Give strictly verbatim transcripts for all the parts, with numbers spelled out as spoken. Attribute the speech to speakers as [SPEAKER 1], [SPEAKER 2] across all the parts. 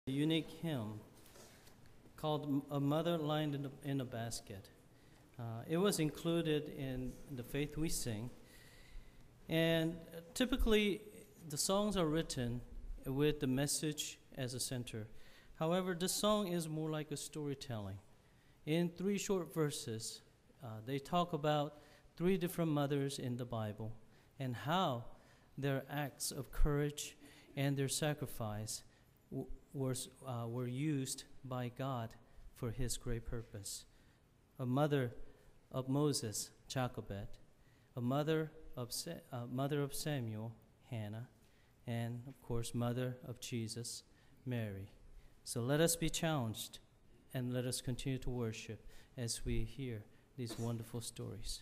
[SPEAKER 1] Unique hymn called A Mother Lying in a, in a Basket. Uh, it was included in the Faith We Sing. And typically, the songs are written with the message as a center. However, this song is more like a storytelling. In three short verses, uh, they talk about three different mothers in the Bible and how their acts of courage and their sacrifice w- were, uh, were used by God for his great purpose. A mother of Moses, Jochebed, a mother of Sa- uh, mother of Samuel, Hannah, and of course, mother of Jesus, Mary. So let us be challenged and let us continue to worship as we hear these wonderful stories.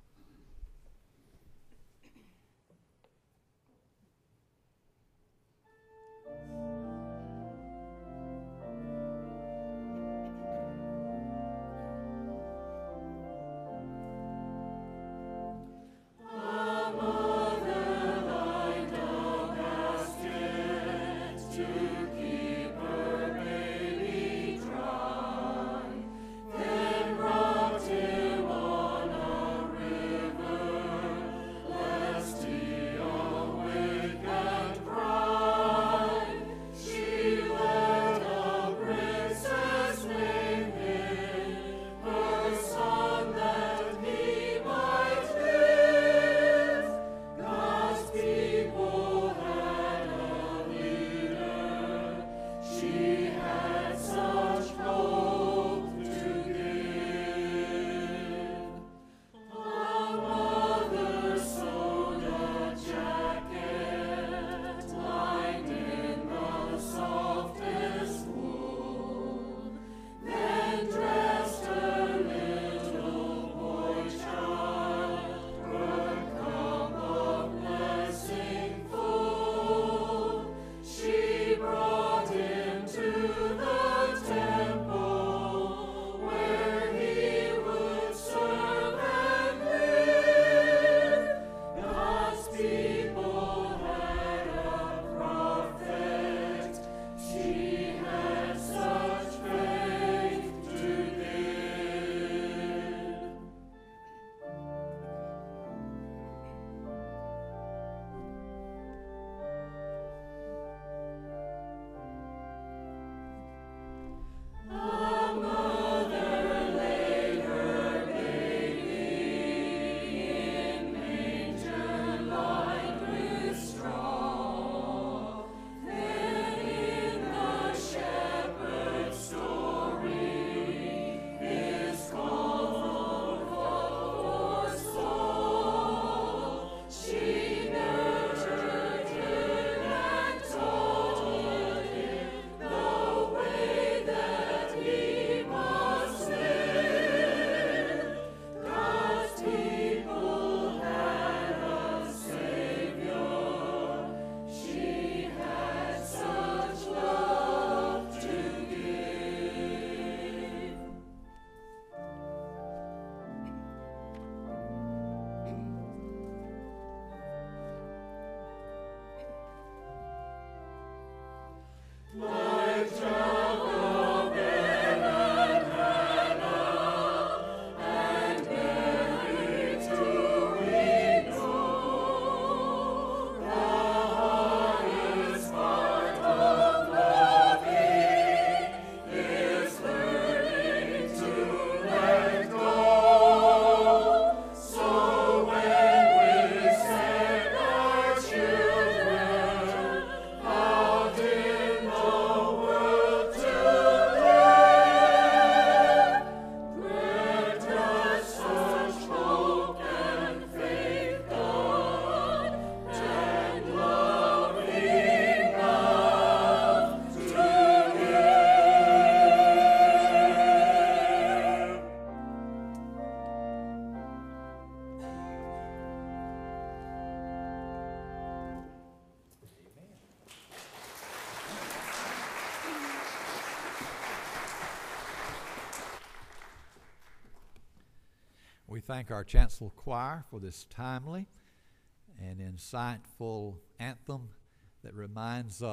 [SPEAKER 2] We thank our chancel choir for this timely and insightful anthem that reminds us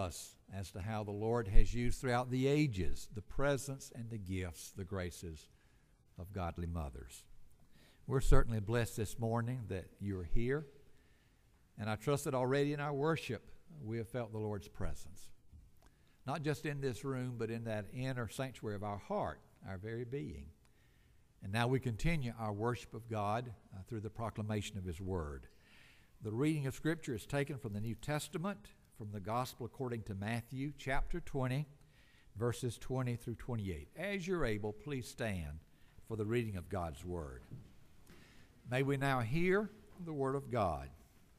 [SPEAKER 2] as to how the Lord has used throughout the ages the presence and the gifts, the graces of godly mothers. We're certainly blessed this morning that you're here, and I trust that already in our worship we have felt the Lord's presence, not just in this room, but in that inner sanctuary of our heart, our very being. And now we continue our worship of God uh, through the proclamation of His Word. The reading of Scripture is taken from the New Testament, from the Gospel according to Matthew, chapter twenty, verses twenty through twenty-eight. As you're able, please stand for the reading of God's Word. May we now hear the Word of God.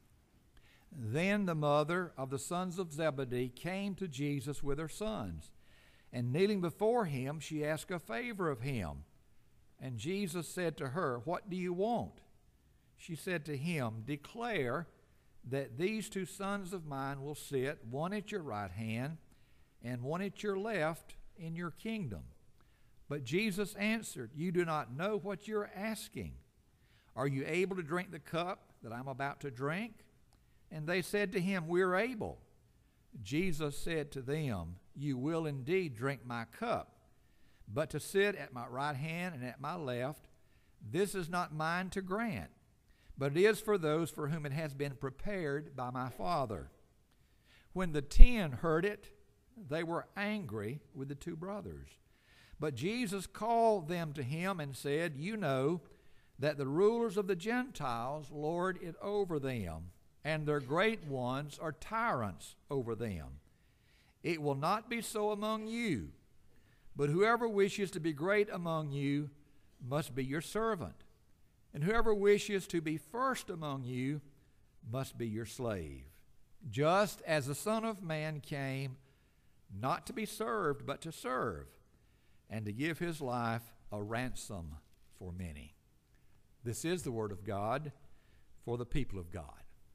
[SPEAKER 2] Then the mother of the sons of Zebedee came to Jesus with her sons, and kneeling before him, she asked a favor of him. And Jesus said to her, "What do you want?" She said to him, "Declare that these two sons of mine will sit, one at your right hand and one at your left in your kingdom." But Jesus answered, "You do not know what you're asking. Are you able to drink the cup that I'm about to drink?" And they said to him, "We're able." Jesus said to them, "You will indeed drink my cup, but to sit at my right hand and at my left, this is not mine to grant, but it is for those for whom it has been prepared by my Father." When the ten heard it, they were angry with the two brothers. But Jesus called them to him and said, "You know that the rulers of the Gentiles lord it over them, and their great ones are tyrants over them. It will not be so among you, but whoever wishes to be great among you must be your servant, and whoever wishes to be first among you must be your slave. Just as the Son of Man came not to be served, but to serve, and to give his life a ransom for many." This is the word of God for the people of God.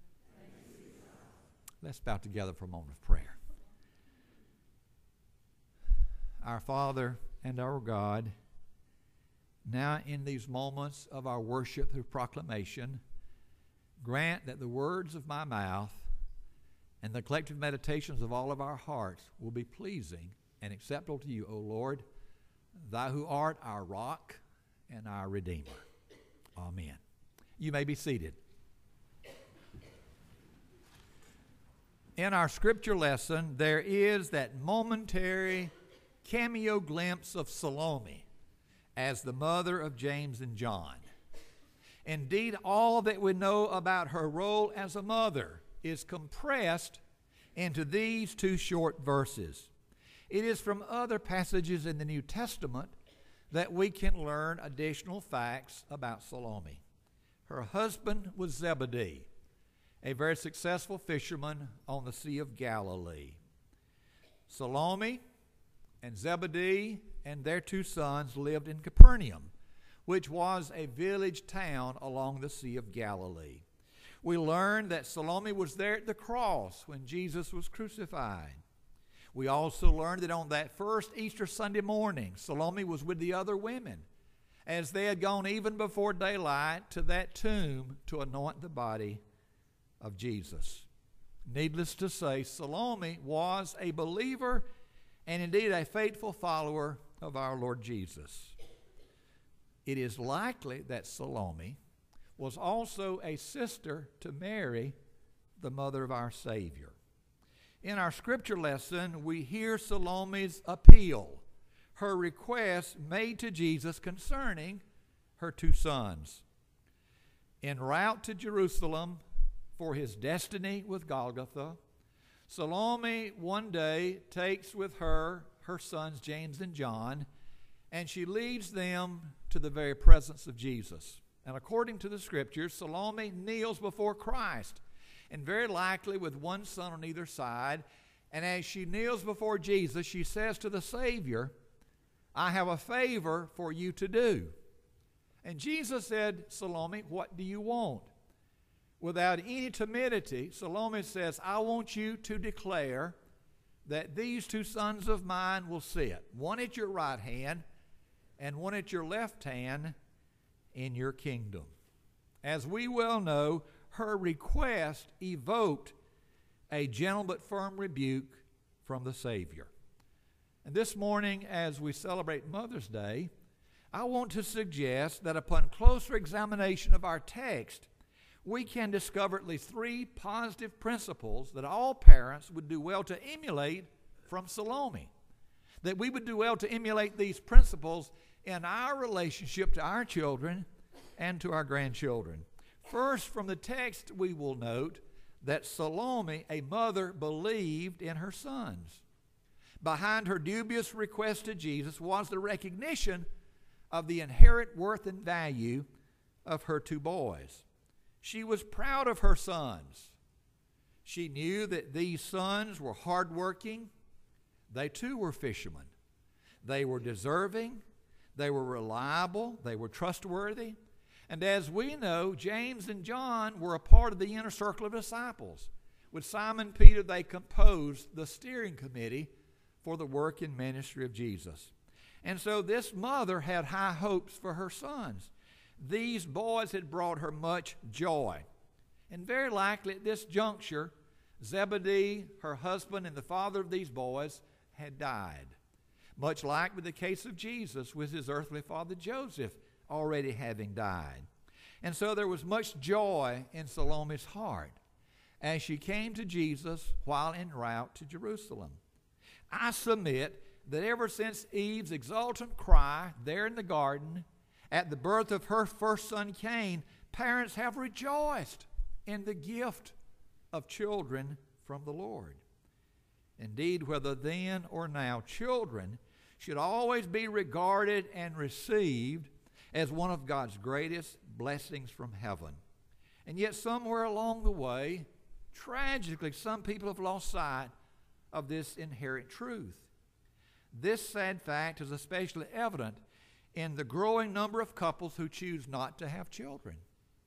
[SPEAKER 2] Let's bow together for a moment of prayer. Our Father and our God, now in these moments of our worship through proclamation, grant that the words of my mouth and the collective meditations of all of our hearts will be pleasing and acceptable to you, O Lord, thou who art our rock and our Redeemer. Amen. You may be seated. In our scripture lesson, there is that momentary cameo glimpse of Salome as the mother of James and John. Indeed, all that we know about her role as a mother is compressed into these two short verses. It is from other passages in the New Testament that we can learn additional facts about Salome. Her husband was Zebedee, a very successful fisherman on the Sea of Galilee. Salome and Zebedee and their two sons lived in Capernaum, which was a village town along the Sea of Galilee. We learn that Salome was there at the cross when Jesus was crucified. We also learned that on that first Easter Sunday morning, Salome was with the other women as they had gone even before daylight to that tomb to anoint the body of Jesus. Needless to say, Salome was a believer and indeed a faithful follower of our Lord Jesus. It is likely that Salome was also a sister to Mary, the mother of our Savior. In our scripture lesson, we hear Salome's appeal, her request made to Jesus concerning her two sons. En route to Jerusalem for his destiny with Golgotha, Salome one day takes with her her sons James and John, and she leads them to the very presence of Jesus. And according to the scriptures, Salome kneels before Christ, and very likely with one son on either side. And as she kneels before Jesus, she says to the Savior, "I have a favor for you to do." And Jesus said, "Salome, what do you want?" Without any timidity, Salome says, "I want you to declare that these two sons of mine will sit, one at your right hand and one at your left hand in your kingdom." As we well know, her request evoked a gentle but firm rebuke from the Savior. And this morning, as we celebrate Mother's Day, I want to suggest that upon closer examination of our text, we can discover at least three positive principles that all parents would do well to emulate from Salome. That we would do well to emulate these principles in our relationship to our children and to our grandchildren. First, from the text, we will note that Salome, a mother, believed in her sons. Behind her dubious request to Jesus was the recognition of the inherent worth and value of her two boys. She was proud of her sons. She knew that these sons were hardworking. They too were fishermen. They were deserving. They were reliable. They were trustworthy. And as we know, James and John were a part of the inner circle of disciples. With Simon Peter, they composed the steering committee for the work and ministry of Jesus. And so this mother had high hopes for her sons. These boys had brought her much joy. And very likely at this juncture, Zebedee, her husband, and the father of these boys had died. Much like with the case of Jesus with his earthly father Joseph already having died. And so there was much joy in Salome's heart as she came to Jesus while en route to Jerusalem. I submit that ever since Eve's exultant cry there in the garden at the birth of her first son Cain, parents have rejoiced in the gift of children from the Lord. Indeed, whether then or now, children should always be regarded and received as one of God's greatest blessings from heaven. And yet somewhere along the way, tragically, some people have lost sight of this inherent truth. This sad fact is especially evident in the growing number of couples who choose not to have children.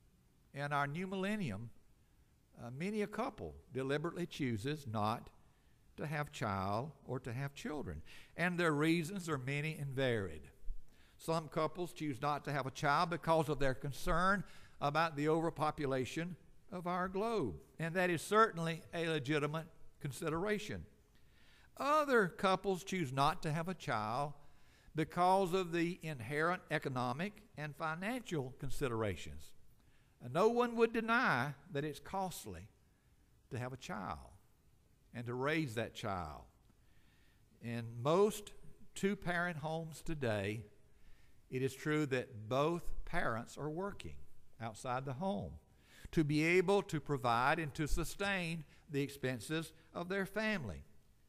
[SPEAKER 2] In our new millennium, uh, many a couple deliberately chooses not to have child or to have children. And their reasons are many and varied. Some couples choose not to have a child because of their concern about the overpopulation of our globe. And that is certainly a legitimate consideration. Other couples choose not to have a child because of the inherent economic and financial considerations. And no one would deny that it's costly to have a child and to raise that child. In most two-parent homes today, it is true that both parents are working outside the home to be able to provide and to sustain the expenses of their family.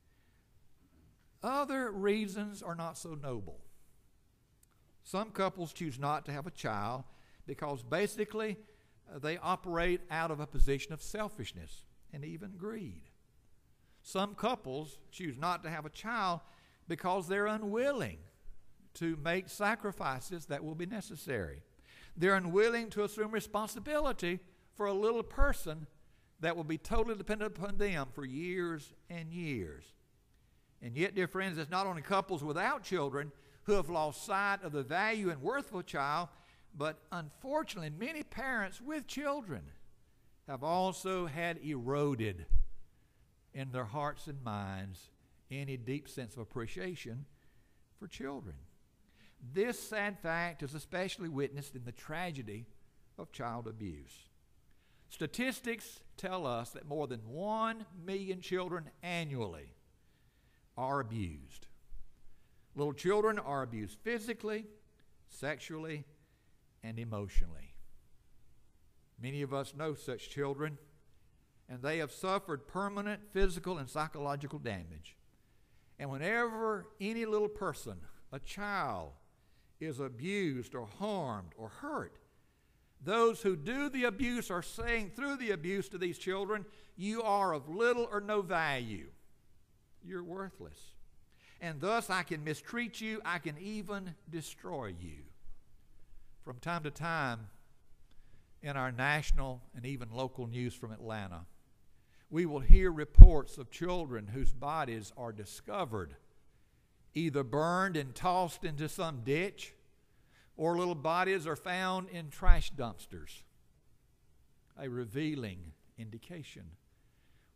[SPEAKER 2] Other reasons are not so noble. Some couples choose not to have a child because basically uh, they operate out of a position of selfishness and even greed. Some couples choose not to have a child because they're unwilling to make sacrifices that will be necessary. They're unwilling to assume responsibility for a little person that will be totally dependent upon them for years and years. And yet, dear friends, it's not only couples without children who have lost sight of the value and worth of a child, but unfortunately, many parents with children have also had eroded in their hearts and minds any deep sense of appreciation for children. This sad fact is especially witnessed in the tragedy of child abuse. Statistics tell us that more than one million children annually are abused. Little children are abused physically, sexually, and emotionally. Many of us know such children, and they have suffered permanent physical and psychological damage. And whenever any little person, a child, is abused or harmed or hurt, those who do the abuse are saying through the abuse to these children, you are of little or no value. You're worthless. And thus I can mistreat you, I can even destroy you. From time to time, in our national and even local news from Atlanta, we will hear reports of children whose bodies are discovered, either burned and tossed into some ditch, or little bodies are found in trash dumpsters. A revealing indication.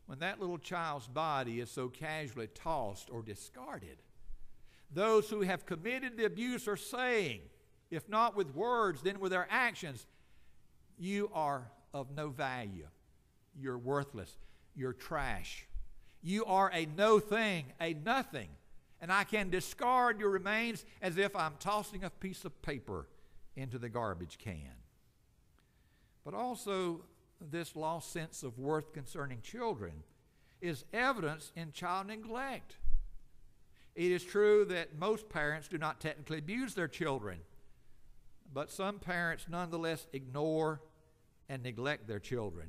[SPEAKER 2] when that little child's body is so casually tossed or discarded. Those who have committed the abuse are saying, if not with words, then with their actions, you are of no value. You're worthless. You're trash. You are a no thing, a nothing. And I can discard your remains as if I'm tossing a piece of paper into the garbage can. But also, this lost sense of worth concerning children is evidence in child neglect. It is true that most parents do not technically abuse their children, but some parents nonetheless ignore and neglect their children.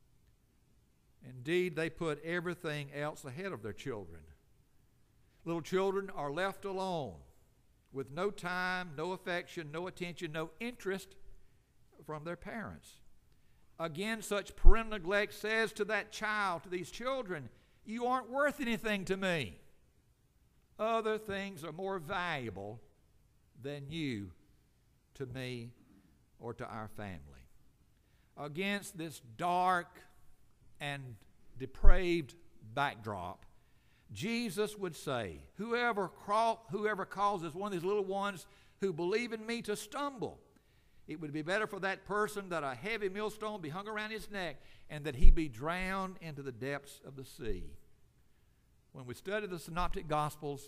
[SPEAKER 2] Indeed, they put everything else ahead of their children. Little children are left alone with no time, no affection, no attention, no interest from their parents. Again, such parental neglect says to that child, to these children, you aren't worth anything to me. Other things are more valuable than you to me or to our family. Against this dark and depraved backdrop, Jesus would say, whoever, craw- whoever causes one of these little ones who believe in me to stumble, it would be better for that person that a heavy millstone be hung around his neck and that he be drowned into the depths of the sea. When we study the Synoptic Gospels,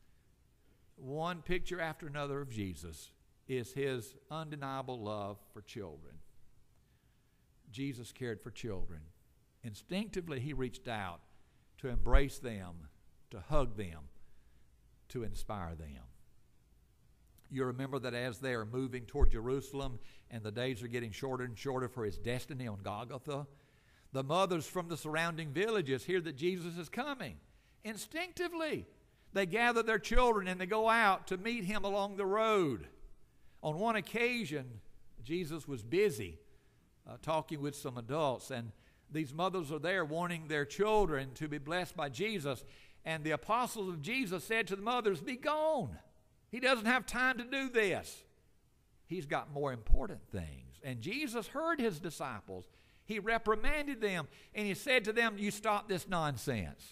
[SPEAKER 2] one picture after another of Jesus is his undeniable love for children. Jesus cared for children. Instinctively, he reached out to embrace them, to hug them, to inspire them. You remember that as they are moving toward Jerusalem and the days are getting shorter and shorter for his destiny on Golgotha, the mothers from the surrounding villages hear that Jesus is coming. Instinctively, they gather their children and they go out to meet him along the road. On one occasion, Jesus was busy uh, talking with some adults, and these mothers are there wanting their children to be blessed by Jesus. And the apostles of Jesus said to the mothers, be gone. He doesn't have time to do this. He's got more important things. And Jesus heard his disciples. He reprimanded them, and he said to them, you stop this nonsense.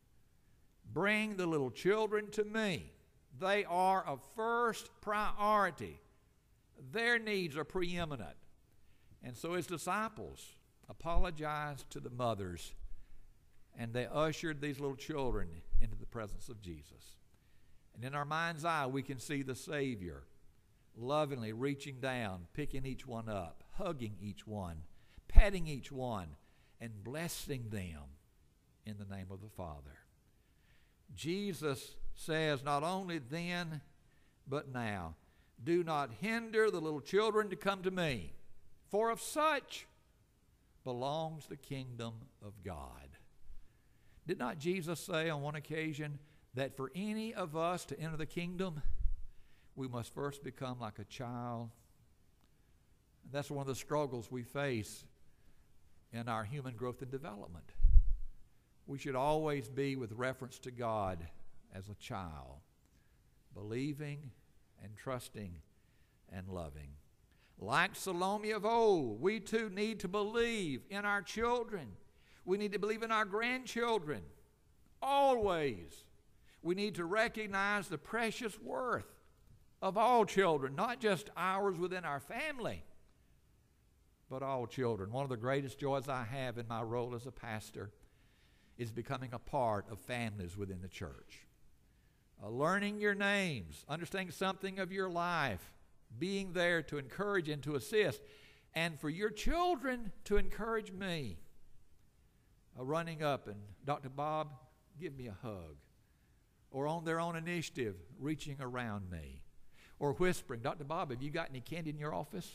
[SPEAKER 2] Bring the little children to me. They are of first priority. Their needs are preeminent. And so his disciples apologized to the mothers, and they ushered these little children into the presence of Jesus. And in our mind's eye, we can see the Savior lovingly reaching down, picking each one up, hugging each one, petting each one, and blessing them in the name of the Father. Jesus says not only then, but now, do not hinder the little children to come to me, for of such belongs the kingdom of God. Did not Jesus say on one occasion that for any of us to enter the kingdom, we must first become like a child? And that's one of the struggles we face in our human growth and development. We should always be with reference to God as a child, believing and trusting and loving. Like Salome of old, we too need to believe in our children. We need to believe in our grandchildren. Always. We need to recognize the precious worth of all children, not just ours within our family, but all children. One of the greatest joys I have in my role as a pastor is becoming a part of families within the church. Uh, learning your names, understanding something of your life, being there to encourage and to assist, and for your children to encourage me. Uh, running up and, Doctor Bob, give me a hug. Or on their own initiative, reaching around me. Or whispering, Doctor Bob, have you got any candy in your office?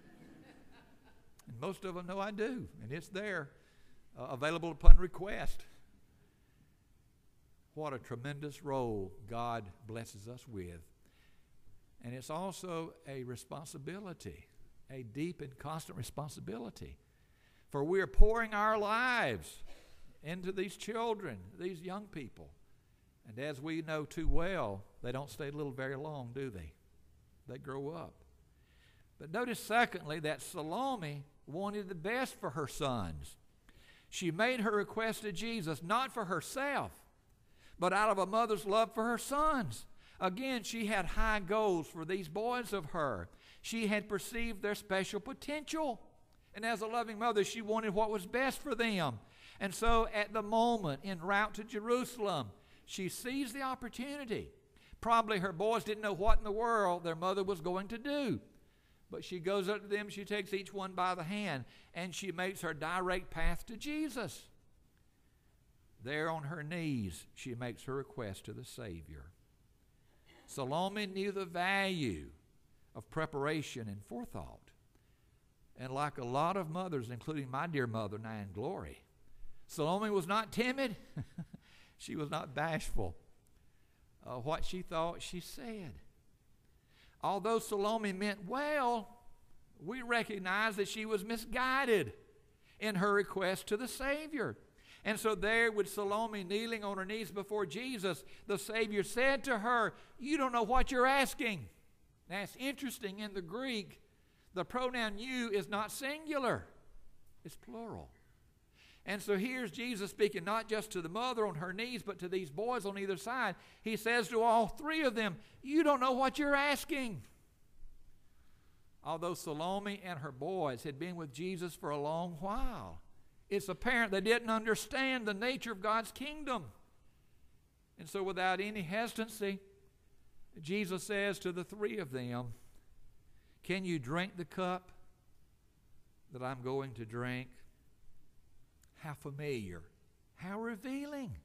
[SPEAKER 2] And most of them know I do, and it's there, uh, available upon request. What a tremendous role God blesses us with. And it's also a responsibility, a deep and constant responsibility. For we are pouring our lives into these children, these young people. And as we know too well, they don't stay little very long, do they? They grow up. But notice, secondly, that Salome wanted the best for her sons. She made her request to Jesus not for herself, but out of a mother's love for her sons. Again, she had high goals for these boys of her. She had perceived their special potential. And as a loving mother, she wanted what was best for them. And so at the moment, en route to Jerusalem, she seized the opportunity. Probably her boys didn't know what in the world their mother was going to do. But she goes up to them, she takes each one by the hand, and she makes her direct path to Jesus. There on her knees, she makes her request to the Savior. Salome knew the value of preparation and forethought. And like a lot of mothers, including my dear mother, now in glory, Salome was not timid. She was not bashful. Uh, what she thought, she said. Although Salome meant well, we recognize that she was misguided in her request to the Savior. And so there with Salome kneeling on her knees before Jesus, the Savior said to her, "You don't know what you're asking." Now it's interesting, in the Greek, the pronoun you is not singular. It's plural. And so here's Jesus speaking not just to the mother on her knees, but to these boys on either side. He says to all three of them, "You don't know what you're asking." Although Salome and her boys had been with Jesus for a long while, it's apparent they didn't understand the nature of God's kingdom. And so without any hesitancy, Jesus says to the three of them, "Can you drink the cup that I'm going to drink?" How familiar, how revealing,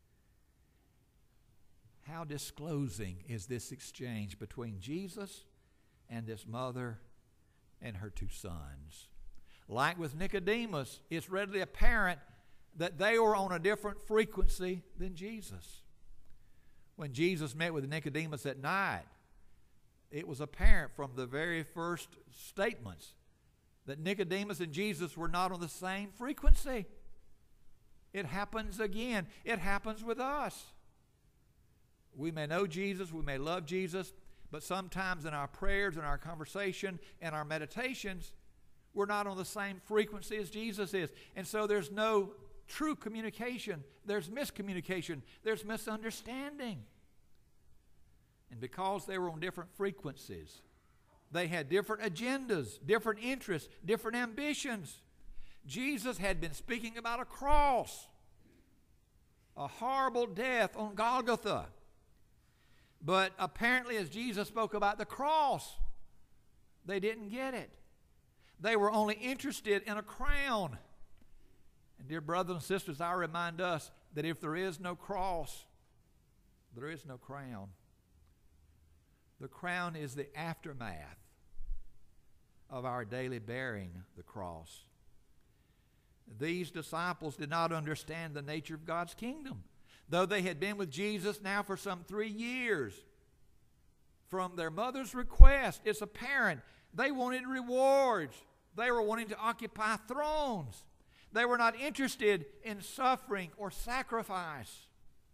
[SPEAKER 2] how disclosing is this exchange between Jesus and this mother and her two sons. Like with Nicodemus, it's readily apparent that they were on a different frequency than Jesus. When Jesus met with Nicodemus at night, it was apparent from the very first statements that Nicodemus and Jesus were not on the same frequency. It happens again. It happens with us. We may know Jesus, we may love Jesus, but sometimes in our prayers, in our conversation, and our meditations, we're not on the same frequency as Jesus is. And so there's no true communication. There's miscommunication. There's misunderstanding. And because they were on different frequencies, they had different agendas, different interests, different ambitions. Jesus had been speaking about a cross, a horrible death on Golgotha. But apparently as Jesus spoke about the cross, they didn't get it. They were only interested in a crown. And dear brothers and sisters, I remind us that if there is no cross, there is no crown. The crown is the aftermath of our daily bearing the cross. These disciples did not understand the nature of God's kingdom. Though they had been with Jesus now for some three years, from their mother's request, it's apparent they wanted rewards. They were wanting to occupy thrones. They were not interested in suffering or sacrifice.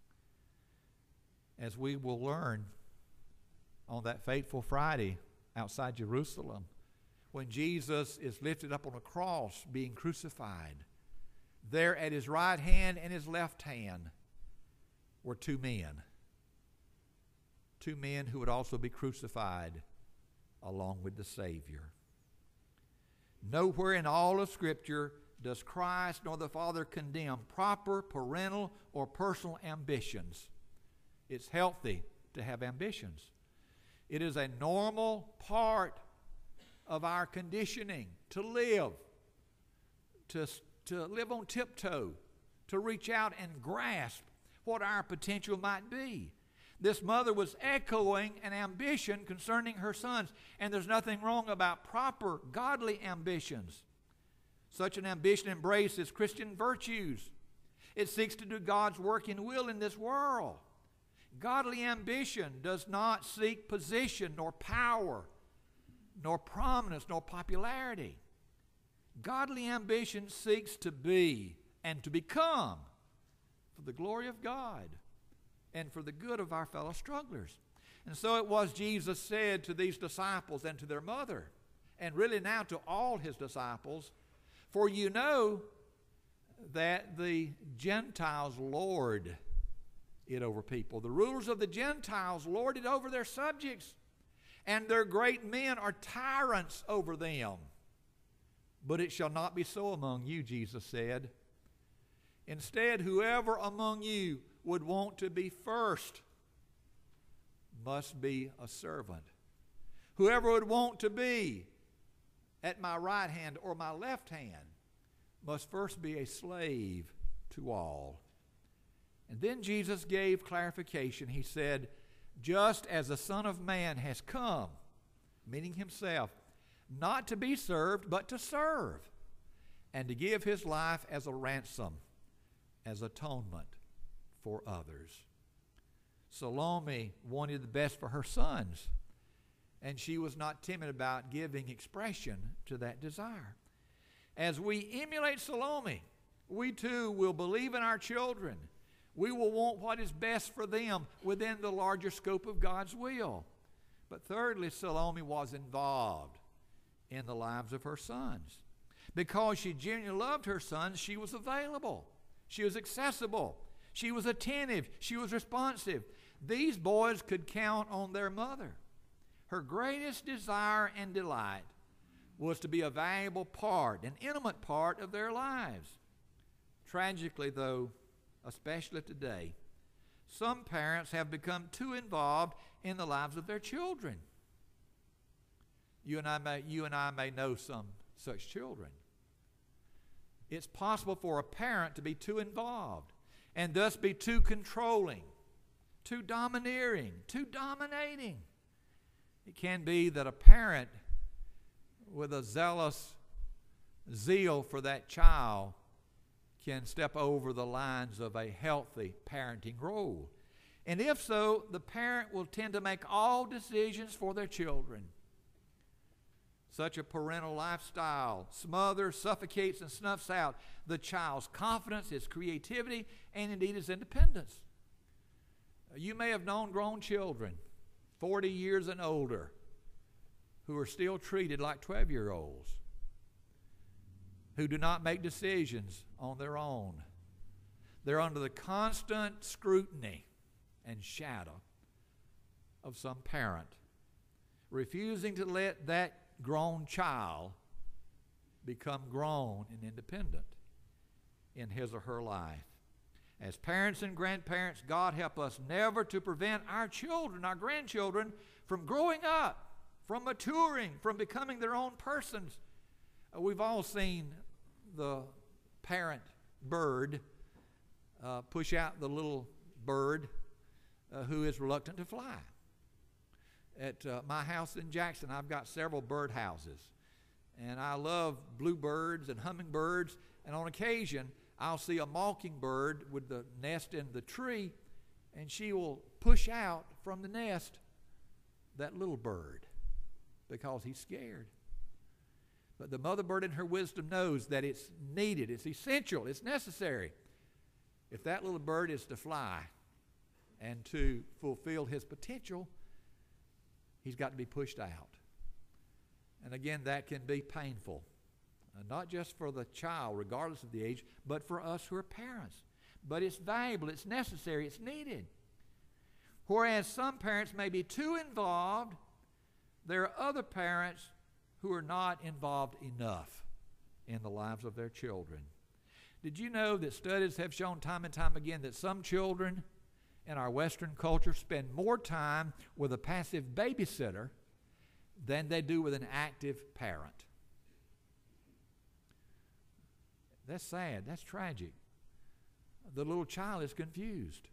[SPEAKER 2] As we will learn on that fateful Friday outside Jerusalem, when Jesus is lifted up on a cross being crucified, there at his right hand and his left hand were two men. Two men who would also be crucified along with the Savior. Nowhere in all of Scripture does Christ nor the Father condemn proper parental or personal ambitions. It's healthy to have ambitions. It is a normal part of our conditioning to live, to, to live on tiptoe, to reach out and grasp what our potential might be. This mother was echoing an ambition concerning her sons, and there's nothing wrong about proper godly ambitions. Such an ambition embraces Christian virtues. It seeks to do God's work and will in this world. Godly ambition does not seek position nor power, nor prominence, nor popularity. Godly ambition seeks to be and to become for the glory of God and for the good of our fellow strugglers. And so it was Jesus said to these disciples and to their mother, and really now to all his disciples, "For you know that the Gentiles lord it over people. The rulers of the Gentiles lord it over their subjects, and their great men are tyrants over them. But it shall not be so among you, Jesus said. Instead, whoever among you would want to be first must be a servant. Whoever would want to be at my right hand or my left hand must first be a slave to all. And then Jesus gave clarification. He said, just as the Son of Man has come, meaning himself, not to be served, but to serve, and to give his life as a ransom, as atonement for others. Salome wanted the best for her sons, and she was not timid about giving expression to that desire. As we emulate Salome, we too will believe in our children. We will want what is best for them within the larger scope of God's will. But thirdly, Salome was involved in the lives of her sons. Because she genuinely loved her sons, she was available. She was accessible. She was attentive. She was responsive. These boys could count on their mother. Her greatest desire and delight was to be a valuable part, an intimate part of their lives. Tragically, though, especially today, some parents have become too involved in the lives of their children. You and I may, you and I may know some such children. It's possible for a parent to be too involved and thus be too controlling, too domineering, too dominating. It can be that a parent with a zealous zeal for that child can step over the lines of a healthy parenting role. And if so, the parent will tend to make all decisions for their children. Such a parental lifestyle smothers, suffocates, and snuffs out the child's confidence, his creativity, and indeed his independence. You may have known grown children, forty years and older, who are still treated like twelve-year-olds, who do not make decisions on their own. They're under the constant scrutiny and shadow of some parent, refusing to let that grown child become grown and independent in his or her life. As parents and grandparents, God help us never to prevent our children, our grandchildren, from growing up, from maturing, from becoming their own persons. Uh, we've all seen the parent bird uh, push out the little bird uh, who is reluctant to fly. At uh, my house in Jackson, I've got several bird houses. And I love bluebirds and hummingbirds. And on occasion, I'll see a mockingbird with the nest in the tree, and she will push out from the nest that little bird because he's scared. But the mother bird in her wisdom knows that it's needed, it's essential, it's necessary. If that little bird is to fly and to fulfill his potential, he's got to be pushed out. And again, that can be painful, uh, not just for the child, regardless of the age, but for us who are parents. But it's valuable, it's necessary, it's needed. Whereas some parents may be too involved, there are other parents who are not involved enough in the lives of their children. Did you know that studies have shown time and time again that some children in our Western culture spend more time with a passive babysitter than they do with an active parent? That's sad. That's tragic. The little child is confused.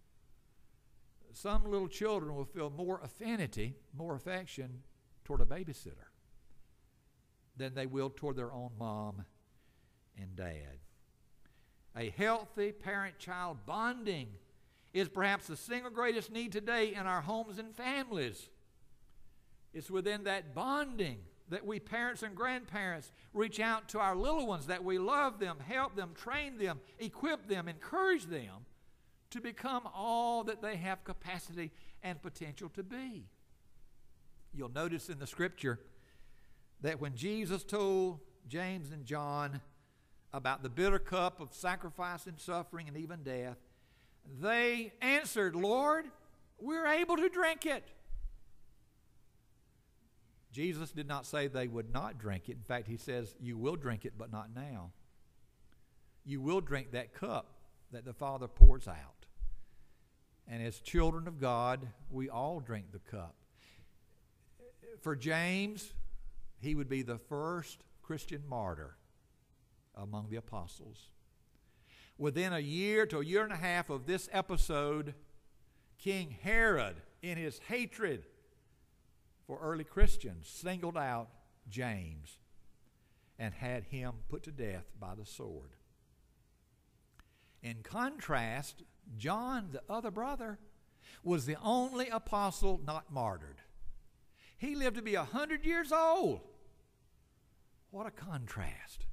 [SPEAKER 2] Some little children will feel more affinity, more affection toward a babysitter than they will toward their own mom and dad. A healthy parent-child bonding is perhaps the single greatest need today in our homes and families. It's within that bonding that we parents and grandparents reach out to our little ones, that we love them, help them, train them, equip them, encourage them to become all that they have capacity and potential to be. You'll notice in the scripture that when Jesus told James and John about the bitter cup of sacrifice and suffering and even death, they answered, Lord, we're able to drink it. Jesus did not say they would not drink it. In fact, he says, you will drink it, but not now. You will drink that cup that the Father pours out. And as children of God, we all drink the cup. For James, he would be the first Christian martyr among the apostles. Within a year to a year and a half of this episode, King Herod, in his hatred for early Christians, singled out James and had him put to death by the sword. In contrast, John, the other brother, was the only apostle not martyred. He lived to be a hundred years old. What a contrast.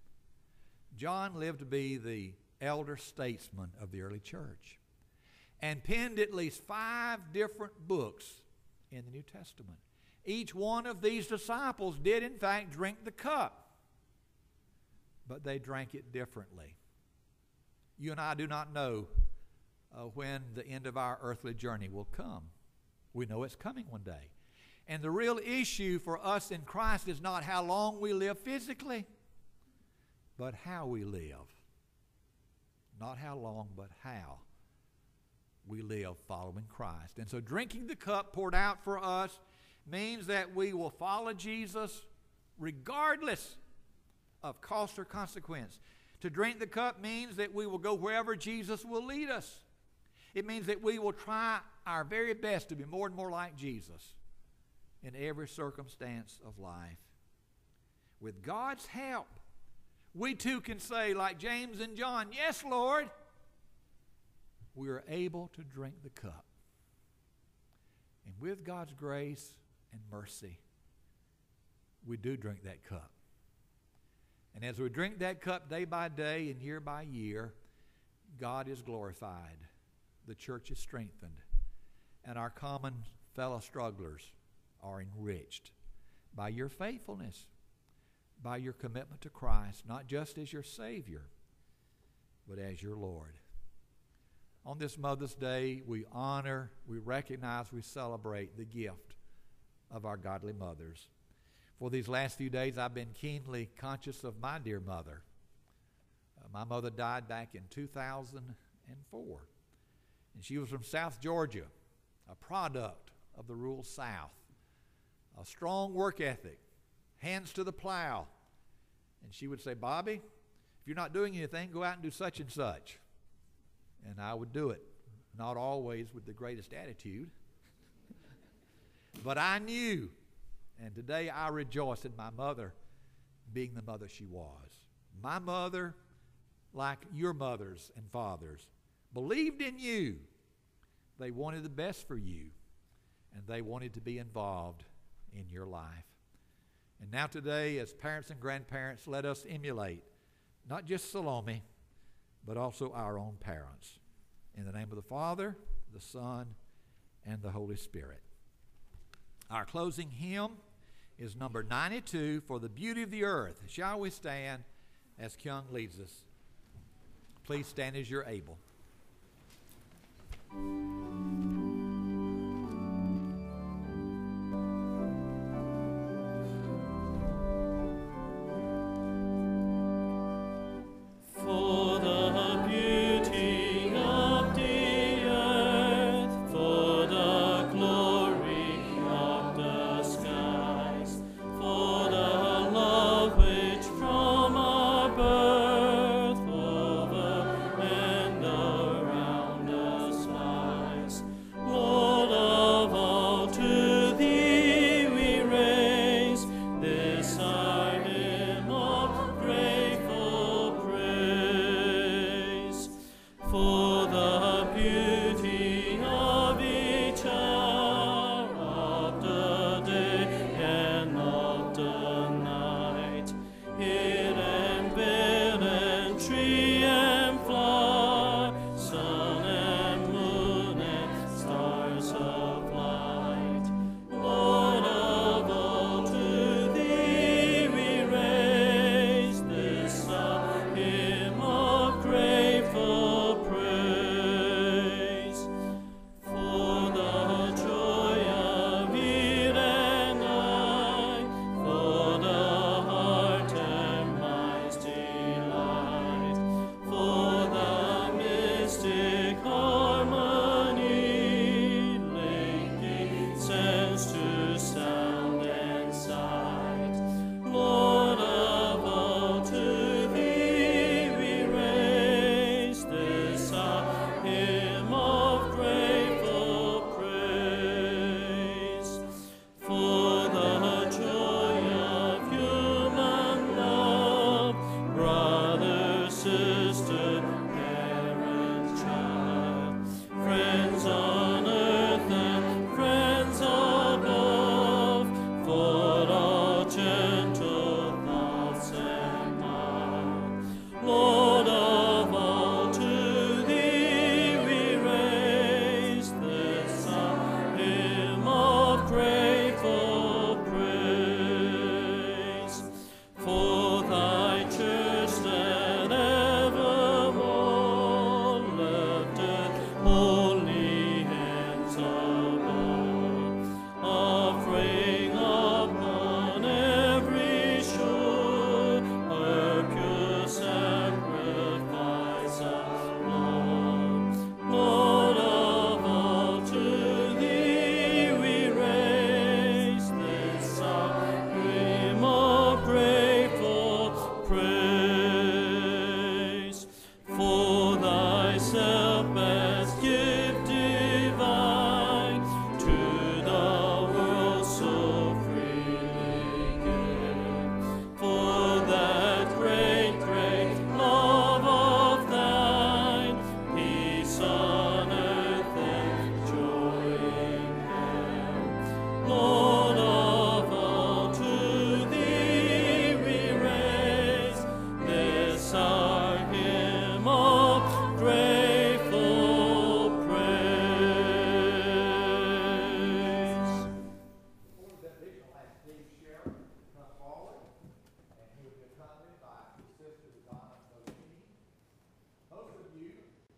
[SPEAKER 2] John lived to be the elder statesman of the early church and penned at least five different books in the New Testament. Each one of these disciples did, in fact, drink the cup, but they drank it differently. You and I do not know uh, when the end of our earthly journey will come. We know it's coming one day. And the real issue for us in Christ is not how long we live physically, but how we live. Not how long, but how we live following Christ. And so drinking the cup poured out for us means that we will follow Jesus regardless of cost or consequence. To drink the cup means that we will go wherever Jesus will lead us. It means that we will try our very best to be more and more like Jesus in every circumstance of life. With God's help, we too can say, like James and John, yes, Lord, we are able to drink the cup. And with God's grace and mercy, we do drink that cup. And as we drink that cup day by day and year by year, God is glorified, the church is strengthened, and our common fellow strugglers are enriched by your faithfulness, by your commitment to Christ, not just as your Savior, but as your Lord. On this Mother's Day, we honor, we recognize, we celebrate the gift of our godly mothers. For these last few days, I've been keenly conscious of my dear mother. Uh, my mother died back in two thousand four, and she was from South Georgia, a product of the rural South. A strong work ethic, hands to the plow. And she would say, Bobby, if you're not doing anything, go out and do such and such. And I would do it, not always with the greatest attitude. But I knew, and today I rejoice in my mother being the mother she was. My mother, like your mothers and fathers, believed in you. They wanted the best for you, and they wanted to be involved in your life. And now today, as parents and grandparents, let us emulate not just Salome, but also our own parents. In the name of the Father, the Son, and the Holy Spirit. Our closing hymn is number ninety-two, For the Beauty of the Earth. Shall we stand as Kyung leads us? Please stand as you're able.